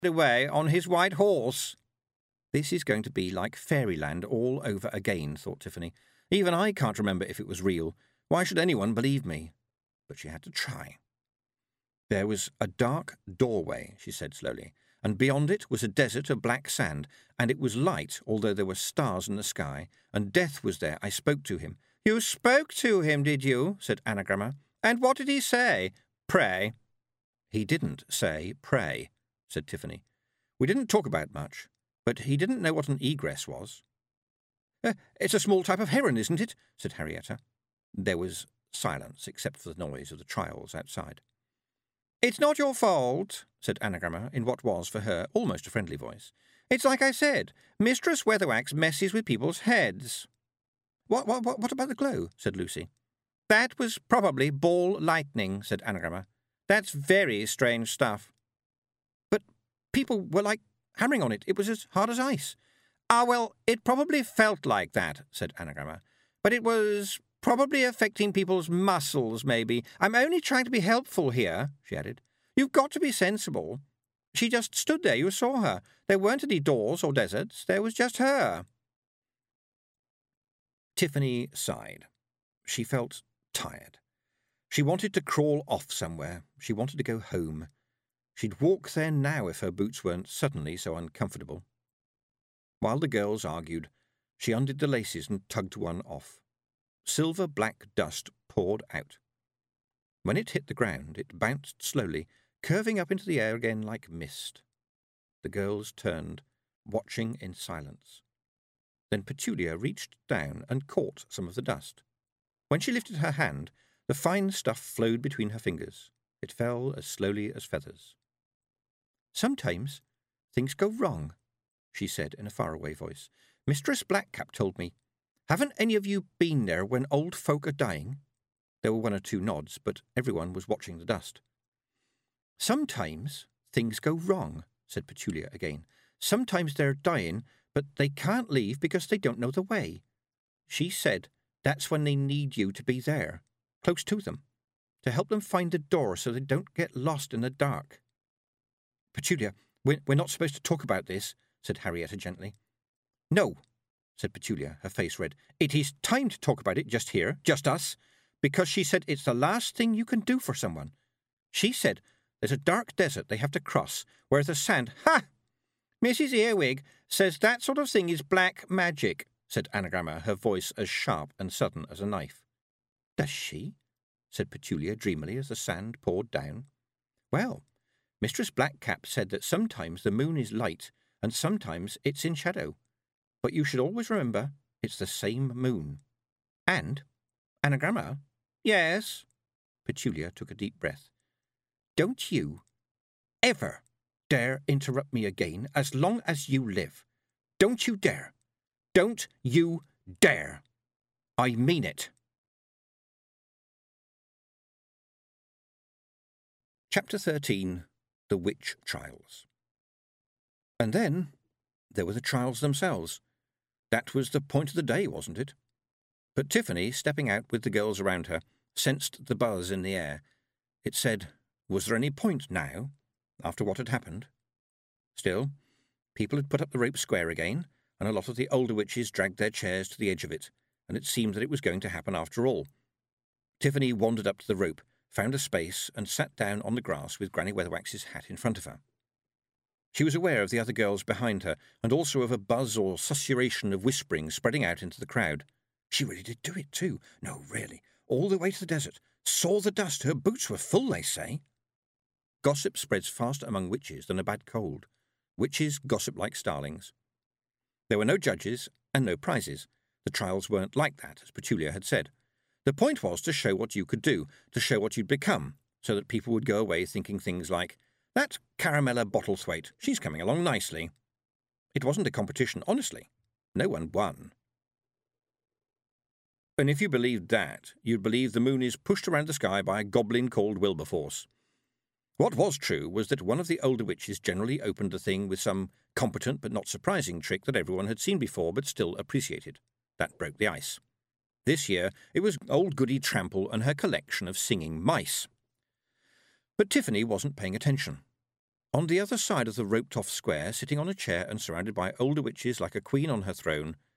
away on his white horse. This is going to be like fairyland all over again, thought Tiffany. Even I can't remember if it was real. Why should anyone believe me? But she had to try. There was a dark doorway, she said slowly, and beyond it was a desert of black sand, and it was light, although there were stars in the sky, and Death was there. I spoke to him. You spoke to him, did you? Said Anagramma. And what did he say? Pray. He didn't say pray, said Tiffany. We didn't talk about much, but he didn't know what an egress was. It's a small type of heron, isn't it? Said Harrietta. There was silence, except for the noise of the trials outside. It's not your fault, said Anagramma, in what was, for her, almost a friendly voice. It's like I said, Mistress Weatherwax messes with people's heads. What about the glow? Said Lucy. That was probably ball lightning, said Anagramma. That's very strange stuff. But people were like hammering on it. It was as hard as ice. Ah, well, it probably felt like that, said Anagramma. But it was probably affecting people's muscles, maybe. I'm only trying to be helpful here, she added. You've got to be sensible. She just stood there. You saw her. There weren't any doors or deserts. There was just her. Tiffany sighed. She felt tired. She wanted to crawl off somewhere. She wanted to go home. She'd walk there now if her boots weren't suddenly so uncomfortable. While the girls argued, she undid the laces and tugged one off. Silver-black dust poured out. When it hit the ground, it bounced slowly, curving up into the air again like mist. The girls turned, watching in silence. Then Petulia reached down and caught some of the dust. When she lifted her hand, the fine stuff flowed between her fingers. It fell as slowly as feathers. Sometimes things go wrong, she said in a faraway voice. Mistress Blackcap told me. Haven't any of you been there when old folk are dying? There were one or two nods, but everyone was watching the dust. Sometimes things go wrong, said Petulia again. Sometimes they're dying, but they can't leave because they don't know the way. She said that's when they need you to be there, close to them, to help them find the door so they don't get lost in the dark. Petulia, we're not supposed to talk about this, said Harrietta gently. No, said Petulia, her face red. It is time to talk about it just here, just us, because she said it's the last thing you can do for someone. She said there's a dark desert they have to cross, where the sand— Ha! Mrs. Earwig says that sort of thing is black magic, said Anagramma, her voice as sharp and sudden as a knife. Does she? Said Petulia dreamily as the sand poured down. Well, Mistress Blackcap said that sometimes the moon is light and sometimes it's in shadow. But you should always remember it's the same moon. And, Anagramma? Yes? Petulia took a deep breath. Don't you ever dare interrupt me again as long as you live. Don't you dare. Don't you dare. I mean it. Chapter 13. The Witch Trials. And then there were the trials themselves. That was the point of the day, wasn't it? But Tiffany, stepping out with the girls around her, sensed the buzz in the air. It said, was there any point now, after what had happened? Still, people had put up the rope square again, and a lot of the older witches dragged their chairs to the edge of it, and it seemed that it was going to happen after all. Tiffany wandered up to the rope, found a space, and sat down on the grass with Granny Weatherwax's hat in front of her. She was aware of the other girls behind her, and also of a buzz or susurration of whispering spreading out into the crowd. She really did do it, too. No, really. All the way to the desert. Saw the dust. Her boots were full, they say. Gossip spreads faster among witches than a bad cold. Witches gossip like starlings. There were no judges and no prizes. The trials weren't like that, as Petulia had said. The point was to show what you could do, to show what you'd become, so that people would go away thinking things like, that Caramella Bottlethwaite, she's coming along nicely. It wasn't a competition, honestly. No one won. And if you believed that, you'd believe the moon is pushed around the sky by a goblin called Wilberforce. What was true was that one of the older witches generally opened the thing with some competent but not surprising trick that everyone had seen before but still appreciated. That broke the ice. This year it was old Goody Trample and her collection of singing mice. But Tiffany wasn't paying attention. On the other side of the roped-off square, sitting on a chair and surrounded by older witches like a queen on her throne,